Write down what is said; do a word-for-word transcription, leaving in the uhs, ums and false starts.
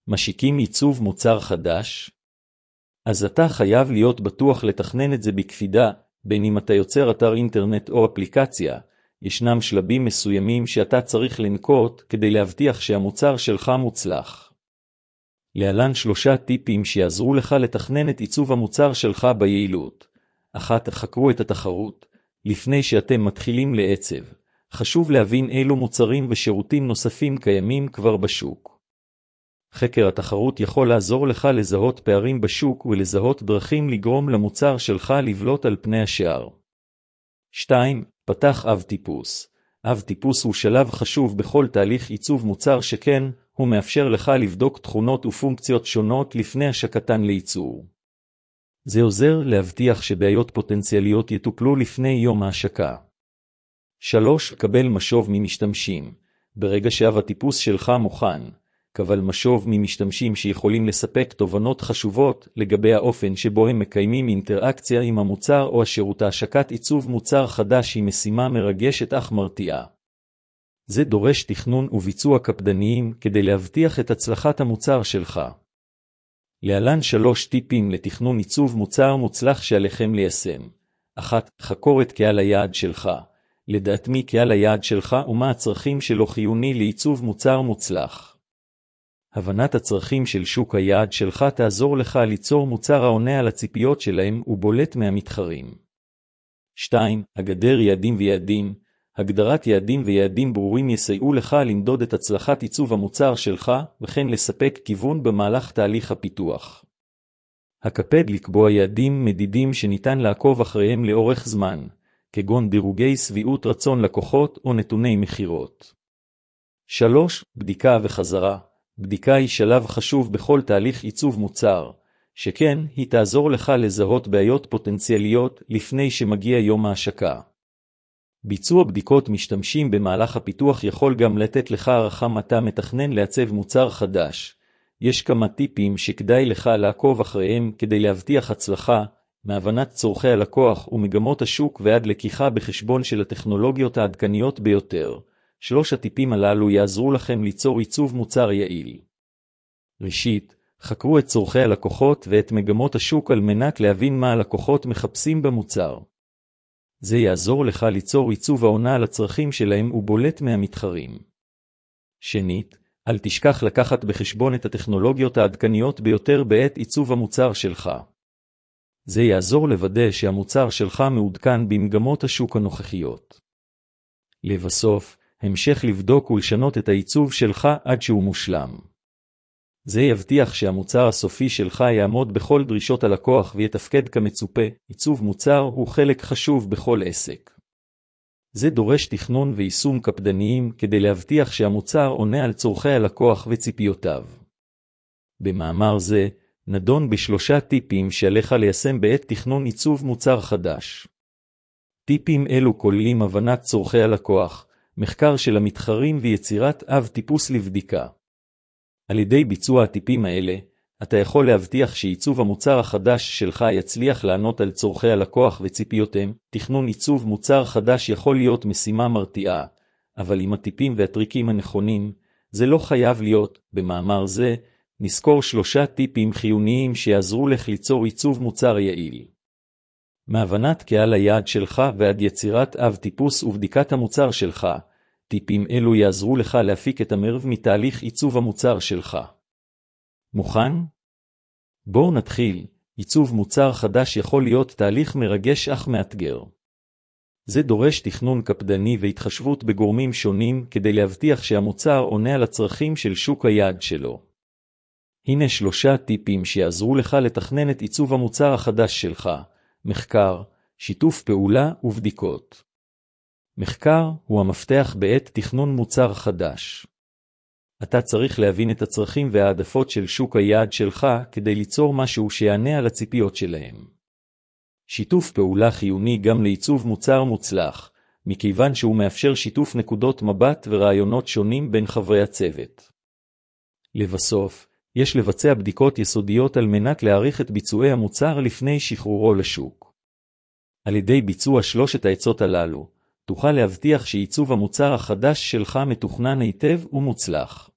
משיקים עיצוב מוצר חדש? אז אתה חייב להיות בטוח לתכנן את זה בקפידה, בין אם אתה יוצר אתר אינטרנט או אפליקציה. ישנם שלבים מסוימים שאתה צריך לנקוט כדי להבטיח שהמוצר שלך מוצלח. להלן שלושה טיפים שיעזרו לך לתכנן את עיצוב המוצר שלך ביעילות. אחת, חקרו את התחרות. לפני שאתם מתחילים לעצב, חשוב להבין אילו מוצרים ושירותים נוספים קיימים כבר בשוק. חקר התחרות יכול לעזור לך לזהות פערים בשוק ולזהות דרכים לגרום למוצר שלך לבלוט על פני השאר. שתיים. פתח אב טיפוס. אב טיפוס הוא שלב חשוב בכל תהליך עיצוב מוצר, שכן הוא מאפשר לך לבדוק תכונות ופונקציות שונות לפני השקתן לייצור. זה עוזר להבטיח שבעיות פוטנציאליות יטופלו לפני יום ההשקה. שלוש. קבל משוב ממשתמשים. ברגע שאב הטיפוס שלך מוכן, קבל משוב ממשתמשים שיכולים לספק תובנות חשובות לגבי האופן שבו הם מקיימים אינטראקציה עם המוצר או השירות. השקת עיצוב מוצר חדש היא משימה מרגשת אך מרתיעה. זה דורש תכנון וביצוע קפדניים כדי להבטיח את הצלחת המוצר שלך. להלן שלוש טיפים לתכנון עיצוב מוצר מוצלח שעליכם ליישם. אחת. חקור את קהל היעד שלך. לדעת מי קהל היעד שלך ומה הצרכים שלו חיוני לעיצוב מוצר מוצלח. הבנת הצרכים של שוק היעד שלך תעזור לך ליצור מוצר העונה על הציפיות שלהם ובולט מהמתחרים. שתיים. הגדר יעדים ויעדים. הגדרת יעדים ויעדים ברורים יסייעו לך למדוד את הצלחת עיצוב המוצר שלך, וכן לספק כיוון במהלך תהליך הפיתוח. הקפד לקבוע יעדים מדידים שניתן לעקוב אחריהם לאורך זמן, כגון דירוגי שביעות רצון לקוחות או נתוני מחירות. שלוש. בדיקה וחזרה. בדיקה היא שלב חשוב בכל תהליך עיצוב מוצר, שכן היא תעזור לך לזהות בעיות פוטנציאליות לפני שמגיע יום ההשקה. ביצוע בדיקות משתמשים במהלך הפיתוח יכול גם לתת לך הערכה מתי מתכנן לעצב מוצר חדש. יש כמה טיפים שכדאי לך לעקוב אחריהם כדי להבטיח הצלחה, מהבנת צורכי הלקוח ומגמות השוק ועד לקיחה בחשבון של הטכנולוגיות העדכניות ביותר. שלוש הטיפים הללו יעזרו לכם ליצור עיצוב מוצר יעיל. ראשית, חקרו את צורכי הלקוחות ואת מגמות השוק על מנת להבין מה הלקוחות מחפשים במוצר. זה יעזור לך ליצור עיצוב העונה על הצרכים שלהם ובולט מהמתחרים. שנית, אל תשכח לקחת בחשבון את הטכנולוגיות העדכניות ביותר בעת עיצוב המוצר שלך. זה יעזור לוודא שהמוצר שלך מעודכן במגמות השוק הנוכחיות. לבסוף, המשך לבדוק ולשנות את העיצוב שלך עד שהוא מושלם. זה יבטיח שהמוצר הסופי שלך יעמוד בכל דרישות הלקוח ויתפקד כמצופה. עיצוב מוצר הוא חלק חשוב בכל עסק. זה דורש תכנון ויישום קפדניים כדי להבטיח שהמוצר עונה על צורכי הלקוח וציפיותיו. במאמר זה נדון בשלושה טיפים שעליך ליישם בעת תכנון עיצוב מוצר חדש. טיפים אלו כוללים הבנת צורכי הלקוח, מחקר של המתחרים ויצירת אב טיפוס לבדיקה. על ידי ביצוע הטיפים האלה, אתה יכול להבטיח שעיצוב המוצר החדש שלך יצליח לענות על צורכי הלקוח וציפיותיהם. תכנון עיצוב מוצר חדש יכול להיות משימה מרתיעה, אבל עם הטיפים והטריקים הנכונים, זה לא חייב להיות. במאמר זה, נזכור שלושה טיפים חיוניים שיעזרו לך ליצור עיצוב מוצר יעיל. מהבנת קהל היעד שלך ועד יצירת אב טיפוס ובדיקת המוצר שלך, טיפים אלו יעזרו לך להפיק את המרב מתהליך עיצוב המוצר שלך. מוכן? בואו נתחיל. עיצוב מוצר חדש יכול להיות תהליך מרגש אך מאתגר. זה דורש תכנון קפדני והתחשבות בגורמים שונים כדי להבטיח שהמוצר עונה על הצרכים של שוק היעד שלו. הנה שלושה טיפים שיעזרו לך לתכנן את עיצוב המוצר החדש שלך. מחקר, שיתוף פעולה ובדיקות. מחקר הוא המפתח בעת תכנון מוצר חדש. אתה צריך להבין את הצרכים והעדפות של שוק היעד שלך כדי ליצור משהו שיענה על הציפיות שלהם. שיתוף פעולה חיוני גם לעיצוב מוצר מוצלח, מכיוון שהוא מאפשר שיתוף נקודות מבט ורעיונות שונים בין חברי הצוות. לבסוף, יש לבצע בדיקות יסודיות על מנת להעריך את ביצועי המוצר לפני שחרורו לשוק. על ידי ביצוע שלושת העצות הללו, תוכל להבטיח שעיצוב המוצר החדש שלך מתוכנן היטב ומוצלח.